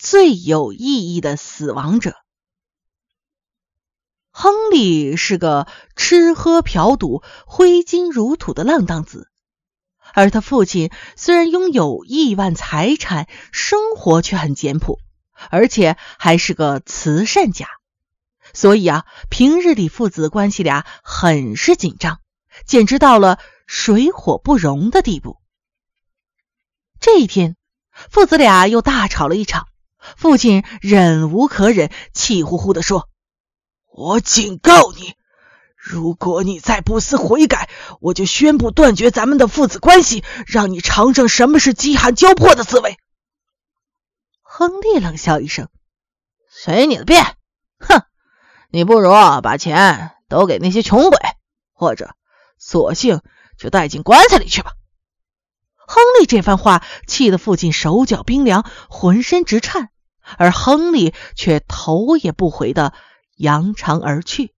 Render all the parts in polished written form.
最有意义的死亡者。亨利是个吃喝嫖赌、挥金如土的浪荡子，而他父亲虽然拥有亿万财产，生活却很简朴，而且还是个慈善家，所以平日里父子关系俩很是紧张，简直到了水火不容的地步。这一天，父子俩又大吵了一场，父亲忍无可忍，气呼呼地说：我警告你，如果你再不思悔改，我就宣布断绝咱们的父子关系，让你尝尝什么是饥寒交迫的滋味。亨利冷笑一声：随你的便，哼，你不如把钱都给那些穷鬼，或者索性就带进棺材里去吧。亨利这番话气得父亲手脚冰凉，浑身直颤，而亨利却头也不回地扬长而去。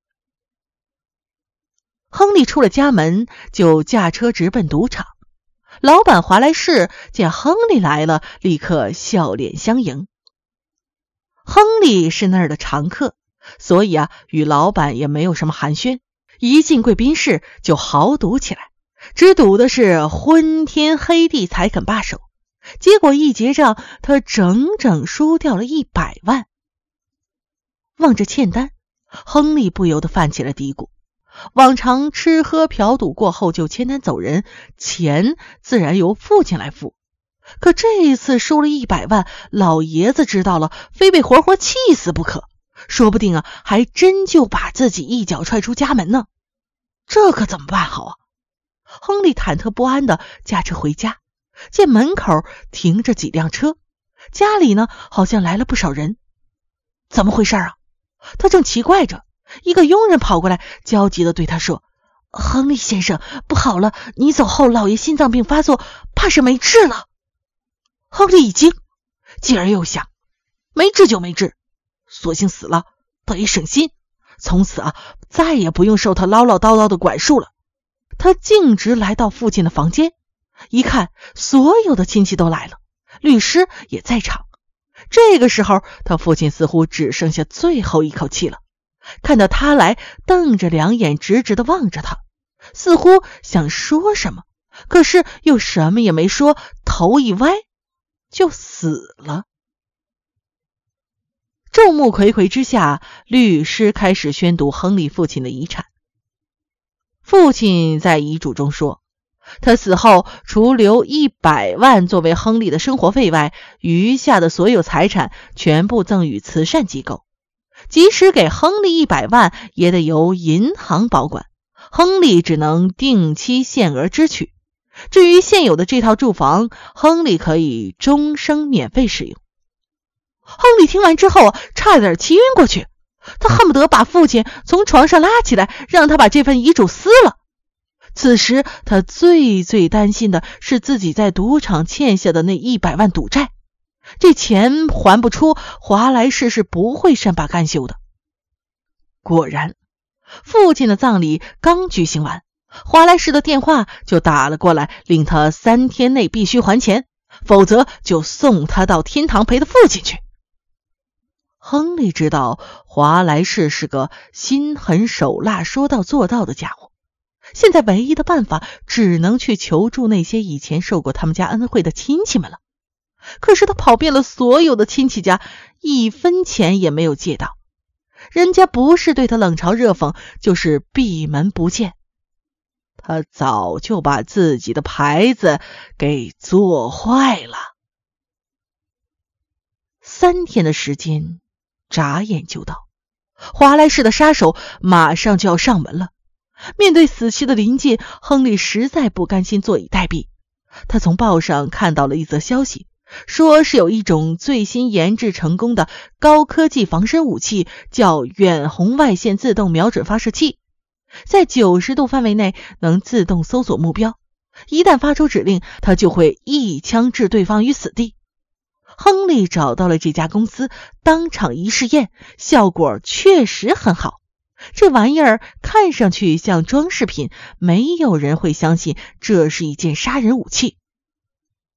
亨利出了家门，就驾车直奔赌场。老板华莱士见亨利来了，立刻笑脸相迎。亨利是那儿的常客，所以与老板也没有什么寒暄，一进贵宾室就豪赌起来，只赌的是昏天黑地才肯罢手。结果一结账，他整整输掉了100万。望着欠单，亨利不由得犯起了嘀咕。往常吃喝嫖赌过后就签单走人，钱自然由父亲来付。可这一次输了100万，老爷子知道了，非被活活气死不可，说不定还真就把自己一脚踹出家门呢。这可怎么办好亨利忐忑不安地驾车回家，见门口停着几辆车，家里呢好像来了不少人。怎么回事他正奇怪着，一个佣人跑过来，焦急地对他说：亨利先生，不好了，你走后老爷心脏病发作，怕是没治了。亨利一惊，继而又想，没治就没治，索性死了，倒也省心，从此再也不用受他唠唠叨叨的管束了。他径直来到父亲的房间，一看所有的亲戚都来了，律师也在场。这个时候他父亲似乎只剩下最后一口气了，看到他来，瞪着两眼直直地望着他，似乎想说什么，可是又什么也没说，头一歪就死了。众目睽睽之下，律师开始宣读亨利父亲的遗产。父亲在遗嘱中说，他死后除留100万作为亨利的生活费外，余下的所有财产全部赠与慈善机构，即使给亨利100万，也得由银行保管，亨利只能定期限额支取。至于现有的这套住房，亨利可以终生免费使用。亨利听完之后差点气晕过去，他恨不得把父亲从床上拉起来，让他把这份遗嘱撕了。此时他最担心的是自己在赌场欠下的那100万赌债，这钱还不出，华莱士是不会善罢甘休的。果然，父亲的葬礼刚举行完，华莱士的电话就打了过来，令他3天内必须还钱，否则就送他到天堂陪他父亲去。亨利知道华莱士是个心狠手辣、说到做到的家伙，现在唯一的办法只能去求助那些以前受过他们家恩惠的亲戚们了。可是他跑遍了所有的亲戚家，1分钱也没有借到，人家不是对他冷嘲热讽，就是闭门不见。他早就把自己的牌子给做坏了。3天的时间眨眼就到，华莱士的杀手马上就要上门了。面对死期的临近，亨利实在不甘心坐以待毙。他从报上看到了一则消息，说是有一种最新研制成功的高科技防身武器，叫远红外线自动瞄准发射器，在90度范围内能自动搜索目标，一旦发出指令，它就会一枪置对方于死地。亨利找到了这家公司，当场一试验，效果确实很好。这玩意儿看上去像装饰品，没有人会相信这是一件杀人武器。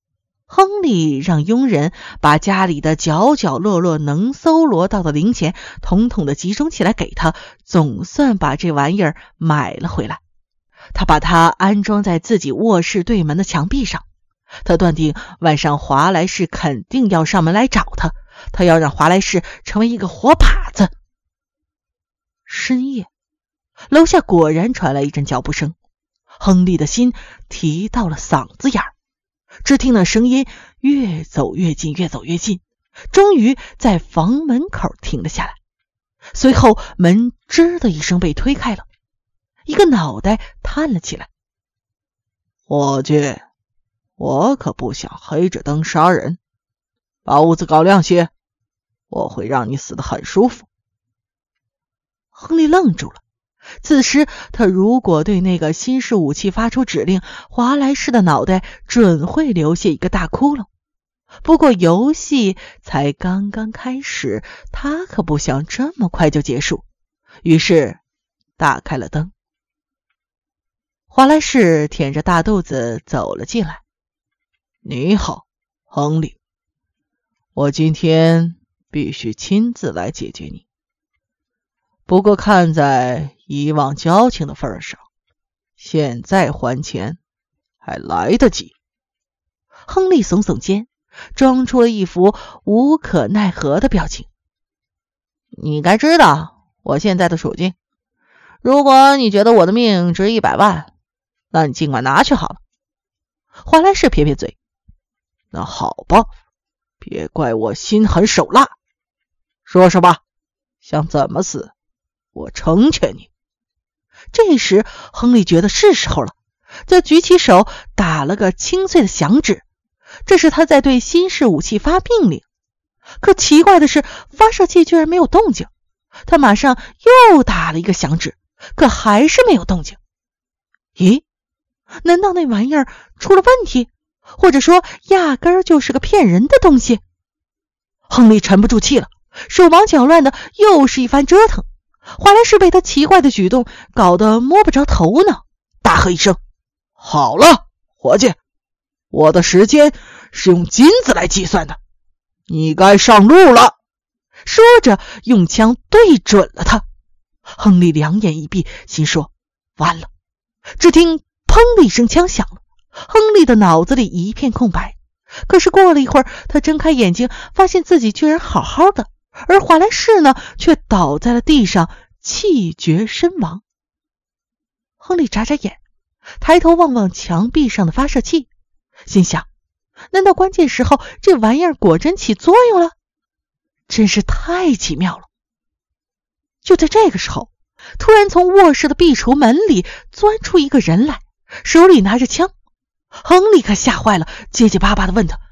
亨利让佣人把家里的角角落落能搜罗到的零钱统统的集中起来给他，总算把这玩意儿买了回来。他把它安装在自己卧室对门的墙壁上。他断定晚上华莱士肯定要上门来找他，他要让华莱士成为一个活靶子。深夜，楼下果然传来一阵脚步声，亨利的心提到了嗓子眼儿。只听那声音越走越近，越走越近，终于在房门口停了下来。随后门吱的一声被推开了，一个脑袋探了起来。 伙计，我可不想黑着灯杀人，把屋子搞亮些，我会让你死得很舒服。 亨利愣住了。此时他如果对那个新式武器发出指令，华莱士的脑袋准会留下一个大窟窿。不过游戏才刚刚开始，他可不想这么快就结束，于是打开了灯。华莱士舔着大肚子走了进来。 你好，亨利，我今天必须亲自来解决你。不过看在以往交情的份上，现在还钱还来得及。 亨利耸耸肩，装出了一副无可奈何的表情。你该知道我现在的处境，如果你觉得我的命值100万，那你尽管拿去好了。华莱士撇撇嘴， 那好吧，别怪我心狠手辣，说说吧，想怎么死，我成全你。 这时亨利觉得是时候了，就举起手打了个清脆的响指，这是他在对新式武器发命令。可奇怪的是，发射器居然没有动静。他马上又打了一个响指，可还是没有动静。咦，难道那玩意儿出了问题，或者说压根儿就是个骗人的东西？亨利沉不住气了，手忙脚乱的又是一番折腾。华莱士被他奇怪的举动搞得摸不着头脑，大喝一声： 好了，伙计，我的时间是用金子来计算的，你该上路了。 说着用枪对准了他。亨利两眼一闭，心说完了。只听砰的一声枪响了，亨利的脑子里一片空白。可是过了一会儿，他睁开眼睛，发现自己居然好好的，而华莱士呢，却倒在了地上，气绝身亡。亨利眨眨眼，抬头望望墙壁上的发射器，心想，难道关键时候这玩意儿果真起作用了？真是太奇妙了。就在这个时候，突然从卧室的壁橱门里钻出一个人来，手里拿着枪。亨利可吓坏了，结结巴巴地问他：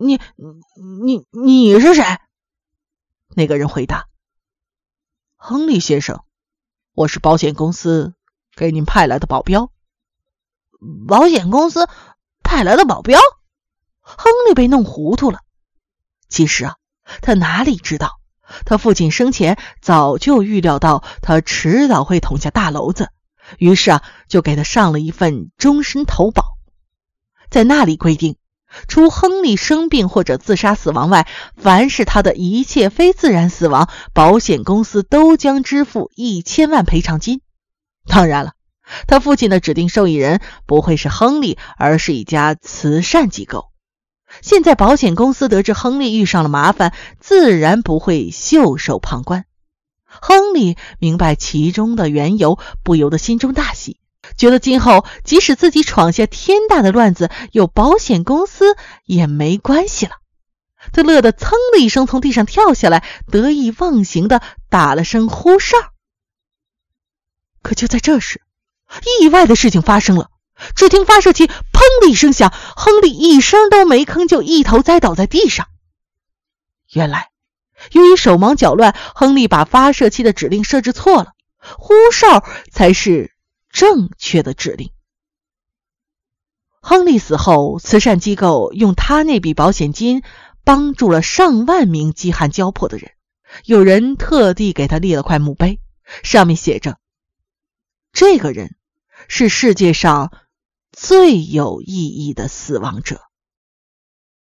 你是谁？那个人回答： 亨利先生，我是保险公司给您派来的保镖。 保险公司派来的保镖？亨利被弄糊涂了。其实啊，他哪里知道，他父亲生前早就预料到他迟早会捅下大娄子，于是啊，就给他上了一份终身投保。在那里规定，除亨利生病或者自杀死亡外，凡是他的一切非自然死亡，保险公司都将支付1000万赔偿金。当然了，他父亲的指定受益人不会是亨利，而是一家慈善机构。现在保险公司得知亨利遇上了麻烦，自然不会袖手旁观。亨利明白其中的缘由，不由得心中大喜，觉得今后即使自己闯下天大的乱子，有保险公司也没关系了。他乐得噌的一声从地上跳下来，得意忘形地打了声呼哨。可就在这时，意外的事情发生了。只听发射器砰的一声响，亨利一声都没吭，就一头栽倒在地上。原来由于手忙脚乱，亨利把发射器的指令设置错了，呼哨才是正确的指令。亨利死后，慈善机构用他那笔保险金帮助了上万名饥寒交迫的人，有人特地给他立了块墓碑，上面写着：这个人是世界上最有意义的死亡者。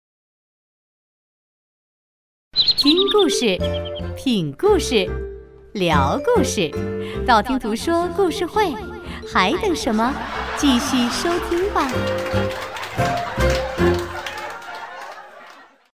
听故事，品故事，聊故事，道听途说故事会，还等什么？继续收听吧。